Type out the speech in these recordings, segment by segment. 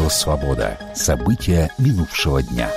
Радио «Свобода». События минувшего дня.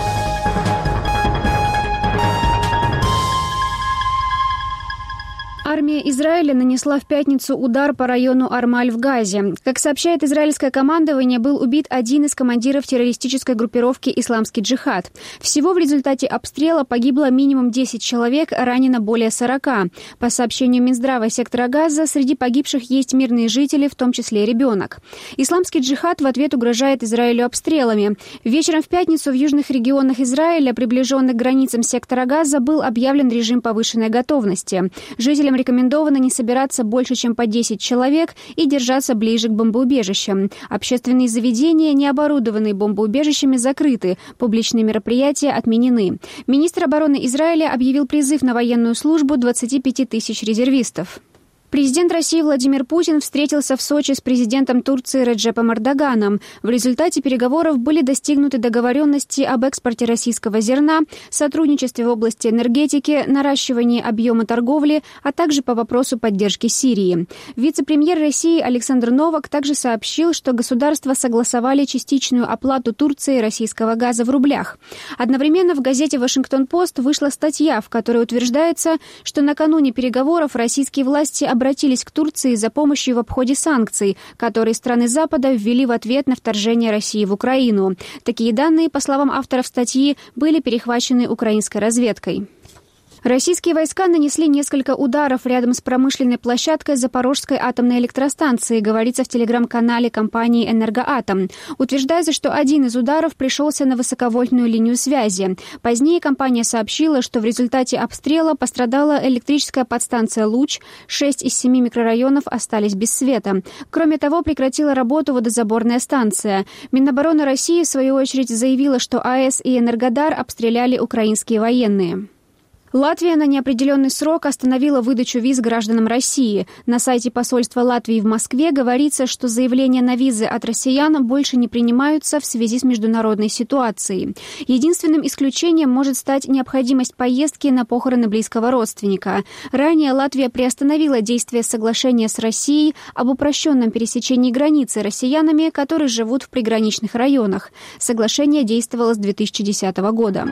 Армия Израиля нанесла в пятницу удар по району Армаль в Газе. Как сообщает израильское командование, был убит один из командиров террористической группировки «Исламский джихад». Всего в результате обстрела погибло минимум 10 человек, ранено более 40. По сообщению Минздрава сектора Газа, среди погибших есть мирные жители, в том числе и ребенок. «Исламский джихад» в ответ угрожает Израилю обстрелами. Вечером в пятницу в южных регионах Израиля, приближенных к границам сектора Газа, был объявлен режим повышенной готовности. Жителям рекомендовано не собираться больше, чем по 10 человек и держаться ближе к бомбоубежищам. Общественные заведения, не оборудованные бомбоубежищами, закрыты. Публичные мероприятия отменены. Министр обороны Израиля объявил призыв на военную службу 25 тысяч резервистов. Президент России Владимир Путин встретился в Сочи с президентом Турции Реджепом Эрдоганом. В результате переговоров были достигнуты договоренности об экспорте российского зерна, сотрудничестве в области энергетики, наращивании объема торговли, а также по вопросу поддержки Сирии. Вице-премьер России Александр Новак также сообщил, что государства согласовали частичную оплату Турции российского газа в рублях. Одновременно в газете «Вашингтон-Пост» вышла статья, в которой утверждается, что накануне переговоров российские власти обратились к Турции за помощью в обходе санкций, которые страны Запада ввели в ответ на вторжение России в Украину. Такие данные, по словам авторов статьи, были перехвачены украинской разведкой. Российские войска нанесли несколько ударов рядом с промышленной площадкой Запорожской атомной электростанции, говорится в телеграм-канале компании «Энергоатом». Утверждается, что один из ударов пришелся на высоковольтную линию связи. Позднее компания сообщила, что в результате обстрела пострадала электрическая подстанция «Луч», 6 из 7 микрорайонов остались без света. Кроме того, прекратила работу водозаборная станция. Минобороны России, в свою очередь, заявила, что АЭС и Энергодар обстреляли украинские военные. Латвия на неопределенный срок остановила выдачу виз гражданам России. На сайте посольства Латвии в Москве говорится, что заявления на визы от россиян больше не принимаются в связи с международной ситуацией. Единственным исключением может стать необходимость поездки на похороны близкого родственника. Ранее Латвия приостановила действие соглашения с Россией об упрощенном пересечении границы россиянами, которые живут в приграничных районах. Соглашение действовало с 2010 года.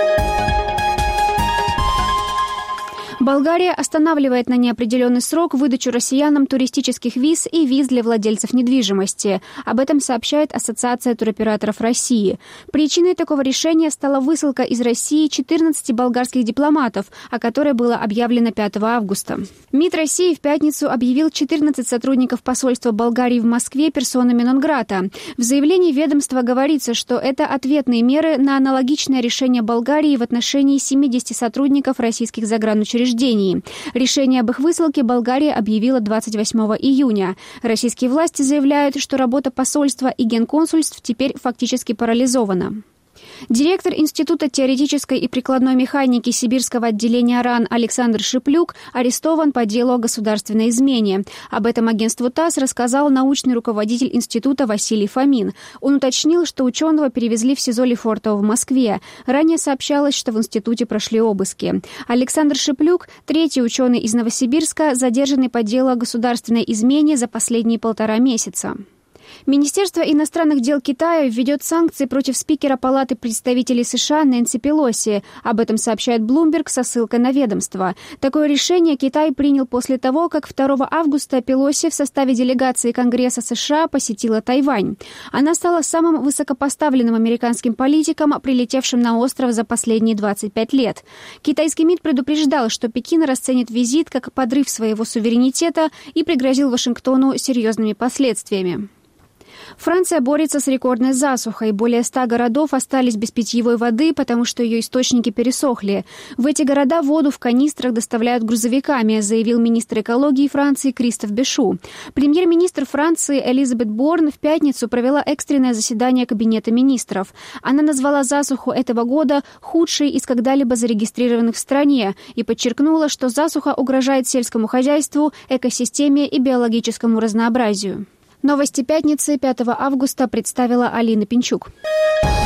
Болгария останавливает на неопределенный срок выдачу россиянам туристических виз и виз для владельцев недвижимости. Об этом сообщает Ассоциация туроператоров России. Причиной такого решения стала высылка из России 14 болгарских дипломатов, о которой было объявлено 5 августа. МИД России в пятницу объявил 14 сотрудников посольства Болгарии в Москве персонами нон-грата. В заявлении ведомства говорится, что это ответные меры на аналогичное решение Болгарии в отношении 70 сотрудников российских загранучреждений. Решение об их высылке Болгария объявила 28 июня. Российские власти заявляют, что работа посольства и генконсульств теперь фактически парализована. Директор Института теоретической и прикладной механики Сибирского отделения РАН Александр Шиплюк арестован по делу о государственной измене. Об этом агентству ТАСС рассказал научный руководитель института Василий Фомин. Он уточнил, что ученого перевезли в СИЗО Лефортово в Москве. Ранее сообщалось, что в институте прошли обыски. Александр Шиплюк – третий ученый из Новосибирска, задержанный по делу о государственной измене за последние 1,5 месяца. Министерство иностранных дел Китая введет санкции против спикера Палаты представителей США Нэнси Пелоси. Об этом сообщает Bloomberg со ссылкой на ведомство. Такое решение Китай принял после того, как 2 августа Пелоси в составе делегации Конгресса США посетила Тайвань. Она стала самым высокопоставленным американским политиком, прилетевшим на остров за последние 25 лет. Китайский МИД предупреждал, что Пекин расценит визит как подрыв своего суверенитета и пригрозил Вашингтону серьезными последствиями. Франция борется с рекордной засухой. Более 100 городов остались без питьевой воды, потому что ее источники пересохли. В эти города воду в канистрах доставляют грузовиками, заявил министр экологии Франции Кристоф Бешу. Премьер-министр Франции Элизабет Борн в пятницу провела экстренное заседание Кабинета министров. Она назвала засуху этого года худшей из когда-либо зарегистрированных в стране и подчеркнула, что засуха угрожает сельскому хозяйству, экосистеме и биологическому разнообразию. Новости пятницы 5 августа представила Алина Пинчук.